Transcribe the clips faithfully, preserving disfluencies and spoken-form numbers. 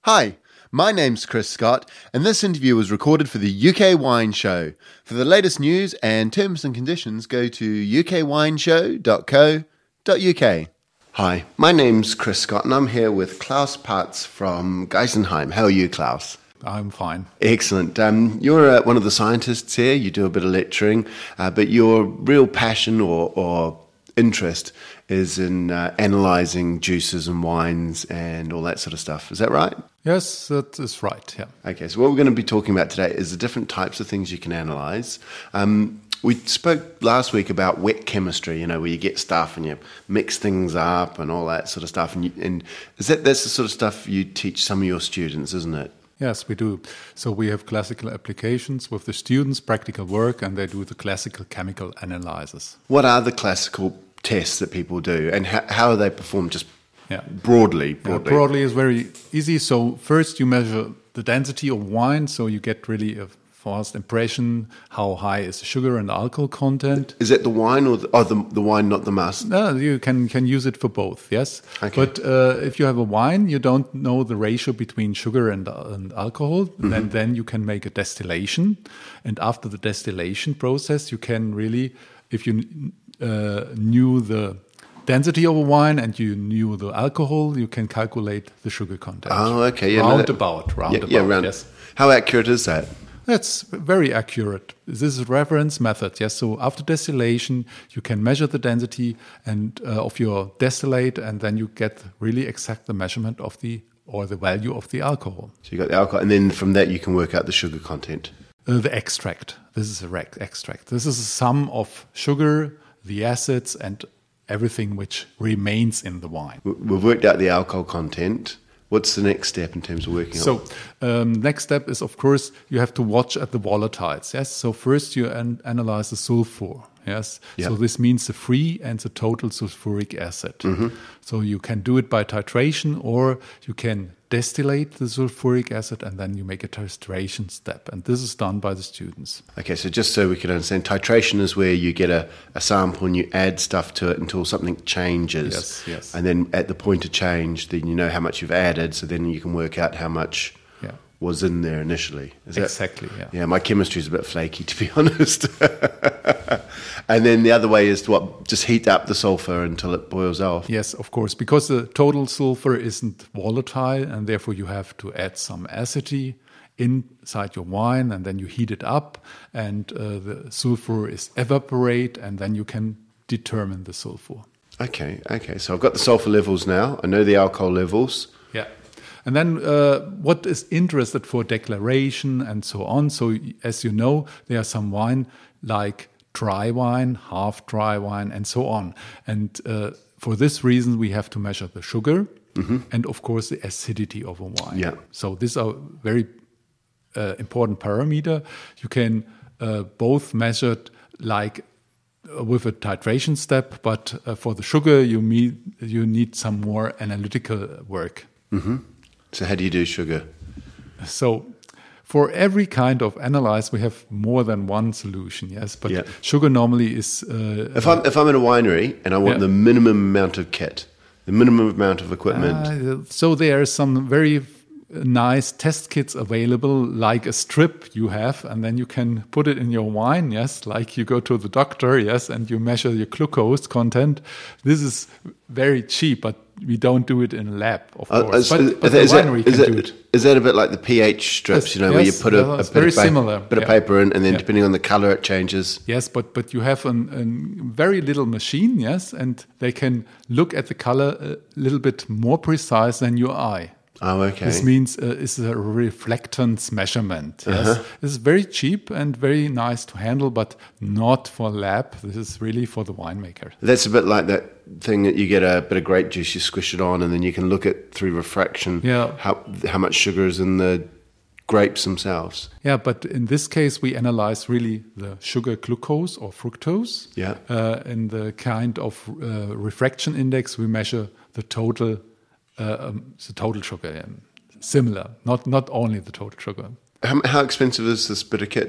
Hi, my name's Chris Scott, and this interview was recorded for the U K Wine Show. For the latest news and terms and conditions, go to u k wine show dot co dot u k. Hi, my name's Chris Scott, and I'm here with Klaus Patz from Geisenheim. How are you, Klaus? I'm fine. Excellent. Um, you're uh, one of the scientists here. You do a bit of lecturing, uh, but your real passion or, or interest is in uh, analysing juices and wines and all that sort of stuff. Is that right? Yes, that is right, yeah. Okay, so what we're going to be talking about today is the different types of things you can analyse. Um, we spoke last week about wet chemistry, you know, where you get stuff and you mix things up and all that sort of stuff. And, you, and is that that's the sort of stuff you teach some of your students, isn't it? Yes, we do. So we have classical applications with the students, practical work, and they do the classical chemical analysis. What are the classical tests that people do, and how, how are they performed just yeah. broadly? Broadly? Yeah, broadly is very easy. So first you measure the density of wine, so you get really a fast impression how high is the sugar and alcohol content. Is that the wine or the, oh, the, the wine, not the must? No, you can, can use it for both, yes. Okay. But uh, if you have a wine, you don't know the ratio between sugar and, uh, and alcohol, mm-hmm. then, then you can make a distillation. And after the distillation process, you can really, if you uh, knew the density of a wine and you knew the alcohol, you can calculate the sugar content. Oh, okay. Yeah, roundabout, no, roundabout, yeah, yeah, round, yes. How accurate is that? That's very accurate. This is a reference method. Yes. So after distillation, you can measure the density and uh, of your distillate, and then you get really exact the measurement of the or the value of the alcohol. So you got the alcohol, and then from that you can work out the sugar content. Uh, the extract. This is a rec- extract. This is a sum of sugar, the acids, and everything which remains in the wine. We've worked out the alcohol content. What's the next step in terms of working so, on? So, um, next step is, of course, you have to watch at the volatiles. Yes. So first you an- analyze the sulfur. Yes. Yep. So this means the free and the total sulfuric acid. Mm-hmm. So you can do it by titration, or you can distillate the sulfuric acid and then you make a titration step. And this is done by the students. Okay, so just so we can understand, titration is where you get a, a sample and you add stuff to it until something changes. Yes, yes. And then at the point of change, then you know how much you've added, so then you can work out how much yeah. was in there initially. Is exactly, that, yeah. Yeah, my chemistry is a bit flaky, to be honest. And then the other way is to what, just heat up the sulfur until it boils off. Yes, of course, because the total sulfur isn't volatile, and therefore you have to add some acidity inside your wine, and then you heat it up, and uh, the sulfur is evaporate, and then you can determine the sulfur. Okay, okay. So I've got the sulfur levels now. I know the alcohol levels. Yeah. And then uh, what is interested for declaration and so on. So as you know, there are some wine like dry wine, half dry wine, and so on. And uh, for this reason, we have to measure the sugar mm-hmm. and, of course, the acidity of a wine. Yeah. So these are very uh, important parameter. You can uh, both measure it like uh, with a titration step, but uh, for the sugar, you need you need some more analytical work. Mm-hmm. So how do you do sugar? So for every kind of analyze, we have more than one solution, yes. But yeah. sugar normally is... Uh, if, I'm, if I'm in a winery and I want yeah. the minimum amount of kit, the minimum amount of equipment... Uh, so there are some very nice test kits available, like a strip you have, and then you can put it in your wine, yes, like you go to the doctor, yes, and you measure your glucose content. This is very cheap, but we don't do it in a lab, of uh, course. Uh, but, but is the that, winery is can that, do it. Is that a bit like the pH strips, yes, you know, yes, where you put a, a, it's bit, very of, similar. bit of yeah. paper in, and then yeah. depending on the color, it changes? Yes, but, but you have a very little machine, yes, and they can look at the color a little bit more precise than your eye. Oh, okay. This means uh, it's a reflectance measurement. Yes, uh-huh. This is very cheap and very nice to handle, but not for lab. This is really for the winemaker. That's a bit like that thing that you get a bit of grape juice, you squish it on, and then you can look at through refraction yeah. how how much sugar is in the grapes themselves. Yeah, but in this case, we analyze really the sugar glucose or fructose. Yeah. Uh, in the kind of uh, refraction index, we measure the total. Uh, um, the total sugar, yeah. Similar, not not only the total sugar. How, how expensive is this bit of kit?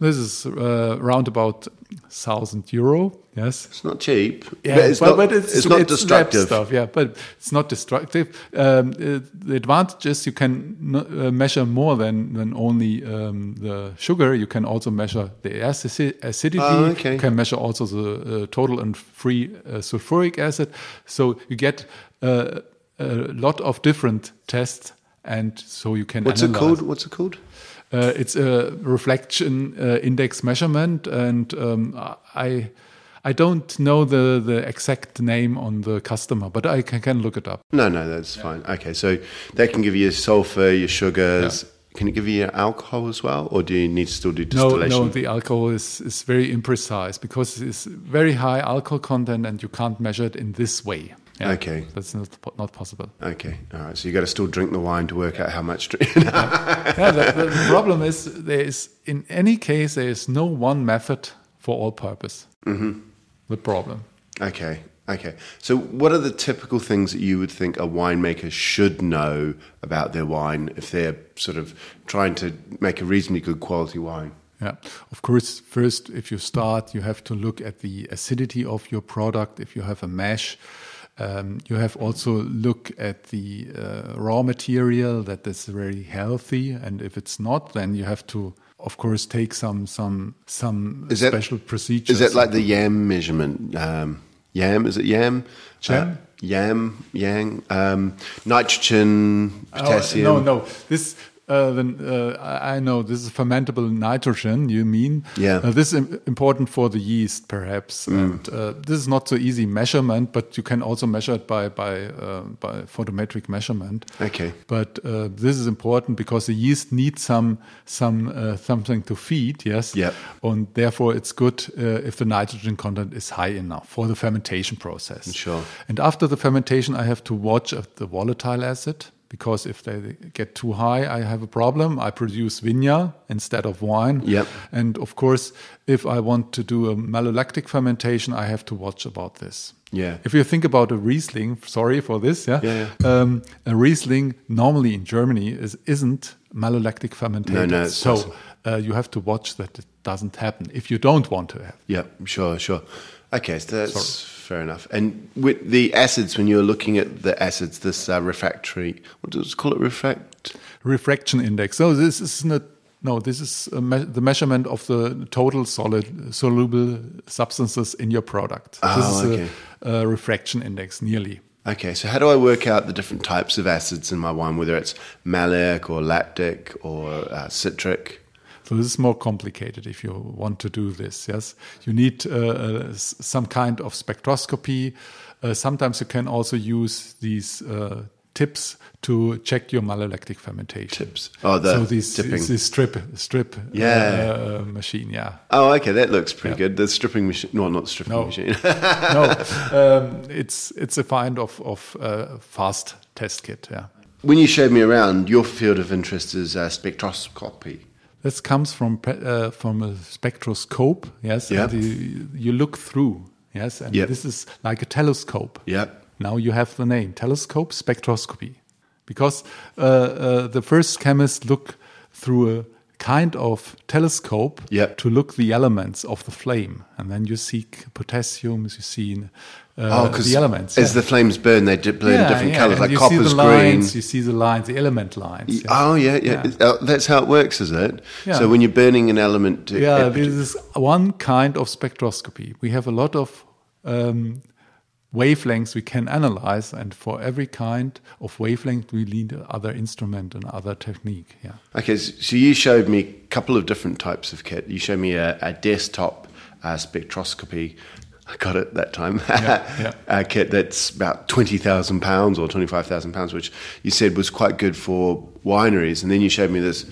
This is uh, around about thousand euro. Yes, It's not cheap, yeah, but it's but, not, but it's, it's not it's lab destructive. stuff. Yeah, but it's not destructive. Um, uh, the advantage is you can n- uh, measure more than than only um, the sugar. You can also measure the acici- acidity. Oh, okay. You can measure also the uh, total and free uh, sulfuric acid. So you get uh, a lot of different tests, and so you can. What's analyze. it called? What's it called? Uh, it's a reflection uh, index measurement, and um, I I don't know the, the exact name on the customer, but I can, can look it up. No, no, that's fine. Okay, so that can give you your sulfur, your sugars. Can it give you your alcohol as well, or do you need to still do No, distillation? no, the alcohol is, is very imprecise because it's very high alcohol content, and you can't measure it in this way. Yeah, Okay. that's not po- not possible. Okay, all right. So you got to still drink the wine to work out how much. To Yeah, the, the problem is there is in any case there is no one method for all purpose. Mm-hmm. The problem. Okay, okay. So what are the typical things that you would think a winemaker should know about their wine if they're sort of trying to make a reasonably good quality wine? Yeah, of course, first, if you start, you have to look at the acidity of your product. If you have a mash, um, you have also look at the uh, raw material that is very healthy. And if it's not, then you have to, of course, take some some some Is that- special procedures. Is that like the yam measurement? Um, yam, is it yam? Jam? Uh, yam, yang, um, nitrogen, potassium. Oh, no, no. This, uh, then, uh, I I know this is fermentable nitrogen. You mean? Yeah. Uh, this is im- important for the yeast, perhaps. And uh, this is not so easy measurement, but you can also measure it by by uh, by photometric measurement. Okay. But uh, this is important because the yeast needs some some uh, something to feed. Yes. Yep. And therefore, it's good uh, if the nitrogen content is high enough for the fermentation process. Sure. And after the fermentation, I have to watch uh, the volatile acid, because if they get too high, I have a problem. I produce vinea instead of wine. Yep. And of course, if I want to do a malolactic fermentation, I have to watch about this. Yeah. If you think about a Riesling, sorry for this, yeah, Yeah, Um, a Riesling normally in Germany is isn't malolactic fermented. No, no, it's so not. uh, you have to watch that it doesn't happen if you don't want to have. Yeah, sure, sure. Okay, so that's fair enough. And with the acids, when you're looking at the acids, this uh, refractory, what do you call it, refract? Refraction index. So this is not. No, this is a me- the measurement of the total solid soluble substances in your product. Oh, this is okay. a, a refraction index, nearly. Okay, so how do I work out the different types of acids in my wine, whether it's malic or lactic or uh, citric? So this is more complicated if you want to do this. Yes, you need uh, uh, s- some kind of spectroscopy. Uh, sometimes you can also use these uh, tips to check your malolactic fermentation. Tips. Oh, the so this, dipping. this strip strip Yeah. uh, machine. Yeah. Oh, okay, that looks pretty Yeah. good. The stripping machine, no, not the stripping No. machine. no, um, it's it's a kind of of uh, fast test kit. Yeah, When you showed me around, your field of interest is uh, spectroscopy. this comes from pe- uh, from a spectroscope. Yes, Yeah. and you, you look through. Yes, and Yep. this is like a telescope. Yep. Now you have the name telescope spectroscopy, because uh, uh, the first chemists look through a kind of telescope Yep. to look the elements of the flame, and then you see potassium, you see uh, Oh, because the elements. as yeah. the flames burn, they dip- burn different colours, and like you copper's see the green. lines, you see the lines, the element lines. yeah. Oh, yeah, yeah. Yeah. Uh, that's how it works, is it? Yeah. So when you're burning an element... To, Yeah, it- this is one kind of spectroscopy. We have a lot of um, wavelengths we can analyze, and for every kind of wavelength, we need other instrument and other technique. Yeah. Okay, so so you showed me a couple of different types of kit. You showed me a, a desktop uh, spectroscopy. I got it that time. yeah. A kit that's about twenty thousand pounds or twenty-five thousand pounds, which you said was quite good for wineries. And then you showed me this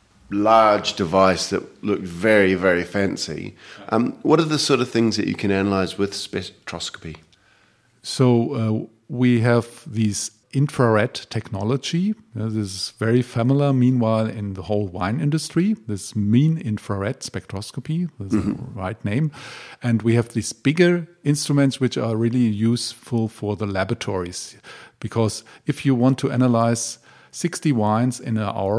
large device that looked very, very fancy. Um, what are the sort of things that you can analyze with spectroscopy? So uh, we have these infrared technology. Uh, this is very familiar, meanwhile, in the whole wine industry. This mean infrared spectroscopy, that's the right name. And we have these bigger instruments which are really useful for the laboratories. Because if you want to analyze sixty wines in an hour,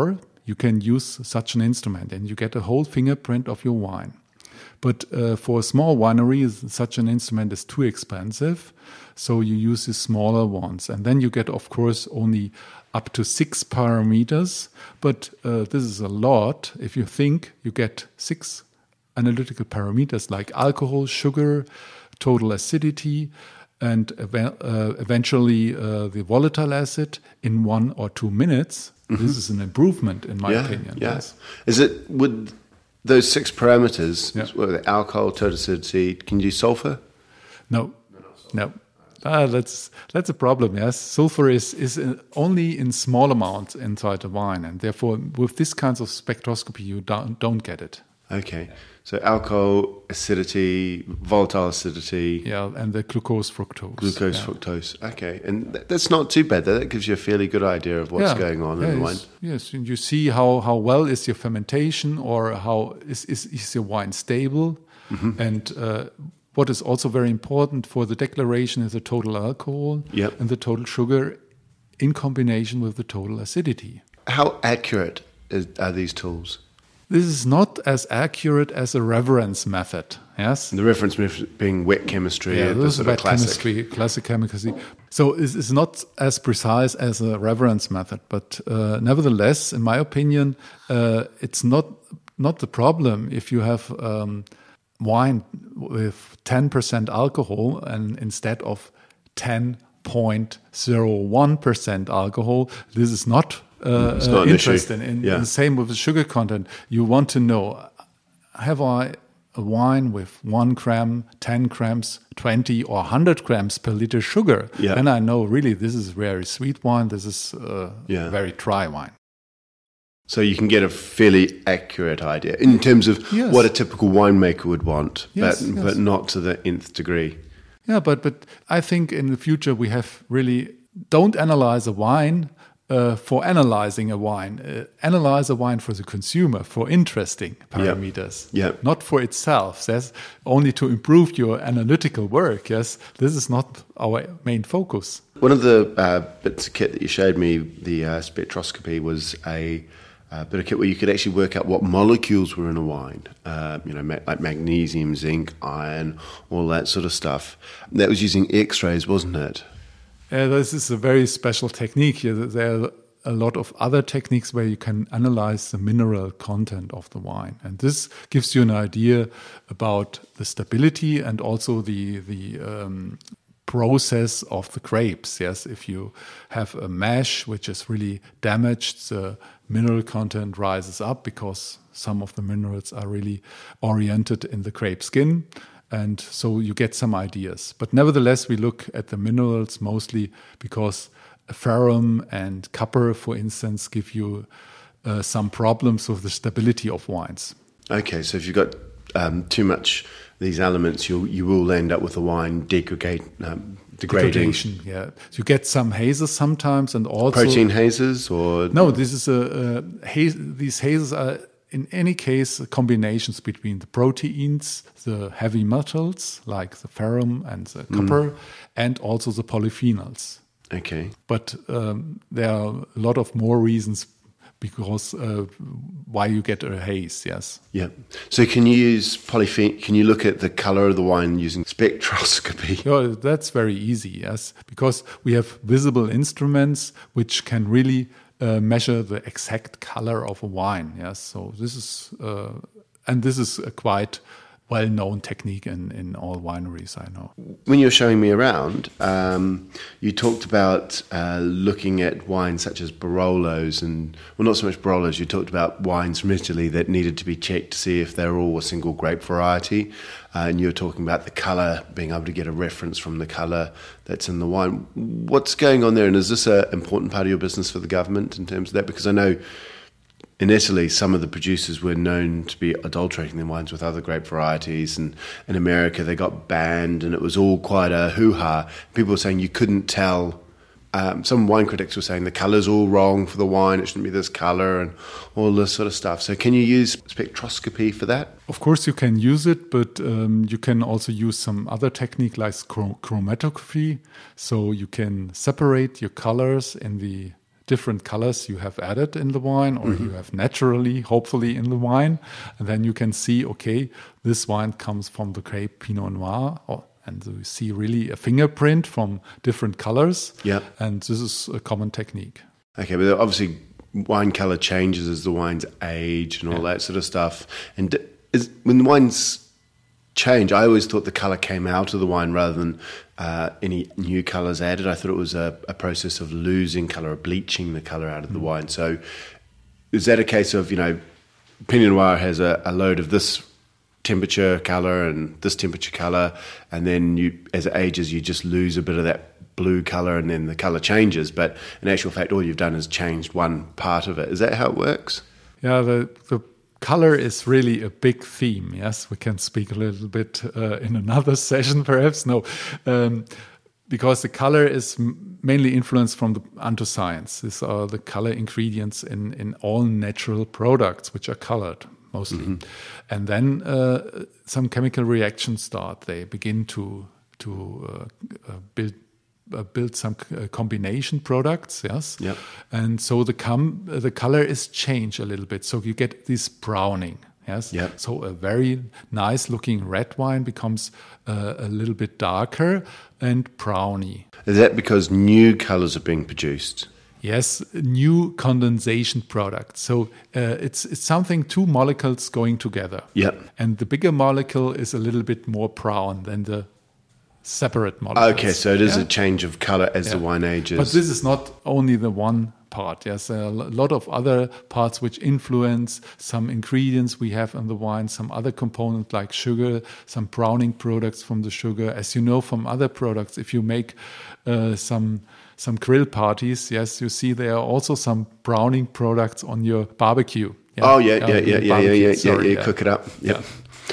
you can use such an instrument and you get a whole fingerprint of your wine. But uh, for a small winery, such an instrument is too expensive, so you use the smaller ones. And then you get, of course, only up to six parameters, but uh, this is a lot. If you think you get six analytical parameters like alcohol, sugar, total acidity, and ev- uh, eventually uh, the volatile acid in one or two minutes, mm-hmm. this is an improvement in my yeah, opinion. Yeah. Yes. Is it, would those six parameters, yeah. what are they, alcohol, total acidity, can you do sulfur? No, no. Ah, that's that's a problem. Yes, sulfur is is only in small amounts inside the wine, and therefore with this kinds of spectroscopy you don't don't get it. Okay, so alcohol, acidity, volatile acidity. Yeah, and the glucose, fructose. Glucose, yeah. fructose. Okay, and th- that's not too bad. That gives you a fairly good idea of what's yeah. going on yeah, in the wine. Yes, and you see how, how well is your fermentation, or how is is, is your wine stable, mm-hmm. and. Uh, What is also very important for the declaration is the total alcohol yep. and the total sugar in combination with the total acidity. How accurate is, are these tools? This is not as accurate as a reference method. Yes, The reference method being wet chemistry. yeah, the this is sort wet of classic. chemistry, classic chemistry. So it's, it's not as precise as a reference method, but uh, nevertheless, in my opinion, uh, it's not not the problem if you have. Um, wine with ten percent alcohol and instead of ten point zero one percent alcohol, this is not, uh, it's not uh, interesting. In, yeah. in the same with the sugar content. You want to know, have I a wine with one gram, ten grams, twenty or one hundred grams per liter sugar? Yeah. And I know really this is very sweet wine, this is uh, yeah. very dry wine. So you can get a fairly accurate idea in terms of yes. what a typical winemaker would want, yes, but, yes. but not to the nth degree. Yeah, but but I think in the future we have really don't analyze a wine uh, for analyzing a wine. Uh, analyze a wine for the consumer, for interesting parameters, Yep. Yep. not for itself. Yes, only to improve your analytical work. Yes, this is not our main focus. One of the uh, bits of kit that you showed me, the uh, spectroscopy, was a uh, bit of kit where you could actually work out what molecules were in a wine. Uh, you know, ma- like magnesium, zinc, iron, all that sort of stuff. That was using X-rays, wasn't it? Uh, this is a very special technique. There are a lot of other techniques where you can analyze the mineral content of the wine. And this gives you an idea about the stability and also the, the um, process of the grapes. Yes, if you have a mash which is really damaged, the mineral content rises up because some of the minerals are really oriented in the grape skin. And so you get some ideas. But nevertheless, we look at the minerals mostly because ferrum and copper, for instance, give you uh, some problems with the stability of wines. Okay, so if you've got um, too much these elements, you you will end up with the wine degrade, um, degrading. Degradation, yeah. So you get some hazes sometimes, and also Protein hazes, or no. This is a, a haze. These hazes are, in any case, combinations between the proteins, the heavy metals like the ferrum and the copper, mm. and also the polyphenols. Okay. But um, there are a lot of more reasons because uh, why you get a haze. Yes. Yeah. So can you use polyphen? Can you look at the color of the wine using spectroscopy? Yeah, that's very easy. Yes, because we have visible instruments which can really Uh, measure the exact color of a wine. Yes, so this is uh, and this is a quite well-known technique in, in all wineries I know. When you were showing me around, um, you talked about uh, looking at wines such as Barolos and, well, not so much Barolos, you talked about wines from Italy that needed to be checked to see if they're all a single grape variety. Uh, and you were talking about the colour, being able to get a reference from the colour that's in the wine. What's going on there? And is this an important part of your business for the government in terms of that? Because I know in Italy, some of the producers were known to be adulterating their wines with other grape varieties. And in America, they got banned and it was all quite a hoo-ha. People were saying you couldn't tell. Um, some wine critics were saying the colour's all wrong for the wine, it shouldn't be this colour and all this sort of stuff. So can you use spectroscopy for that? Of course you can use it, but um, you can also use some other technique like chrom- chromatography. So you can separate your colours in the different colors you have added in the wine, or mm-hmm. you have naturally, hopefully, in the wine. And then you can see, okay, this wine comes from the grape Pinot Noir, or, and you see really a fingerprint from different colors. Yeah. And this is a common technique. Okay, but obviously wine color changes as the wines age and all Yeah. that sort of stuff. And is, when the wines change, I always thought the color came out of the wine rather than uh, any new colors added. I thought it was a, a process of losing color, or bleaching the color out of the Mm. wine. So is that a case of, you know, Pinot Noir has a, a load of this temperature color and this temperature color, and then you, as it ages, you just lose a bit of that blue color, and then the color changes. But in actual fact, all you've done is changed one part of it. Is that how it works? Yeah, the, the color is really a big theme. Yes, we can speak a little bit uh, in another session, perhaps. No, um, because the color is m- mainly influenced from the anthocyans. These are the color ingredients in, in all natural products, which are colored mostly. Mm-hmm. And then uh, some chemical reactions start. They begin to to uh, uh, build uh, build some uh, combination products. Yes, Yep. and so the com- the color is changed a little bit. So you get this browning. Yes, Yep. so a very nice looking red wine becomes uh, a little bit darker and browny. Is that because new colors are being produced? Yes, new condensation product. So uh, it's it's something, two molecules going together. Yep. And the bigger molecule is a little bit more brown than the separate molecules. Okay, so it is Yeah? a change of color as the Yeah. wine ages. But this is not only the one part. Yes, there are a lot of other parts which influence some ingredients we have in the wine, some other component like sugar, some browning products from the sugar. As you know from other products, if you make uh, some some grill parties, yes, you see there are also some browning products on your barbecue. Oh yeah, yeah, Uh, yeah, your yeah, yeah, barbecue, yeah, yeah, sorry, yeah. Cook it up. Yeah.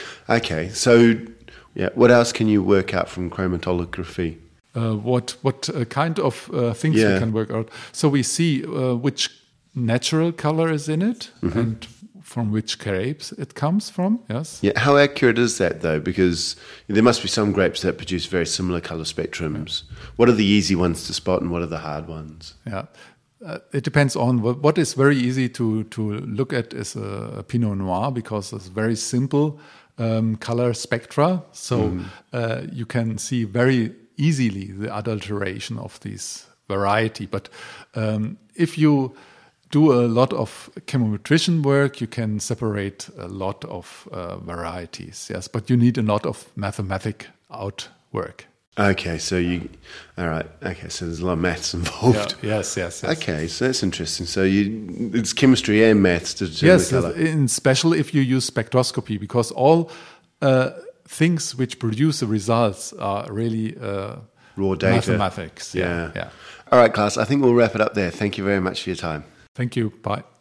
Okay, so yeah, what else can you work out from chromatography? Uh, what what uh, kind of uh, things Yeah. we can work out. So we see uh, which natural color is in it Mm-hmm. and from which grapes it comes from. Yes. Yeah, how accurate is that though? Because there must be some grapes that produce very similar color spectrums. What are the easy ones to spot, and what are the hard ones? Yeah. Uh, it depends on what, what is very easy to to look at is a, a Pinot Noir, because it's very simple um, color spectra. So uh, you can see very easily the adulteration of this variety. But um, if you do a lot of chemometrician work, you can separate a lot of uh, varieties. Yes, but you need a lot of mathematic outwork. Okay, so you, all right. Okay, so there's a lot of maths involved. Yeah, yes, yes, yes. Okay, so that's interesting. So you, it's chemistry and maths to determine Yes, the color. in special if you use spectroscopy, because all uh, things which produce the results are really uh, Raw data. mathematics. Yeah, Yeah. yeah. All right, class. I think we'll wrap it up there. Thank you very much for your time. Thank you. Bye.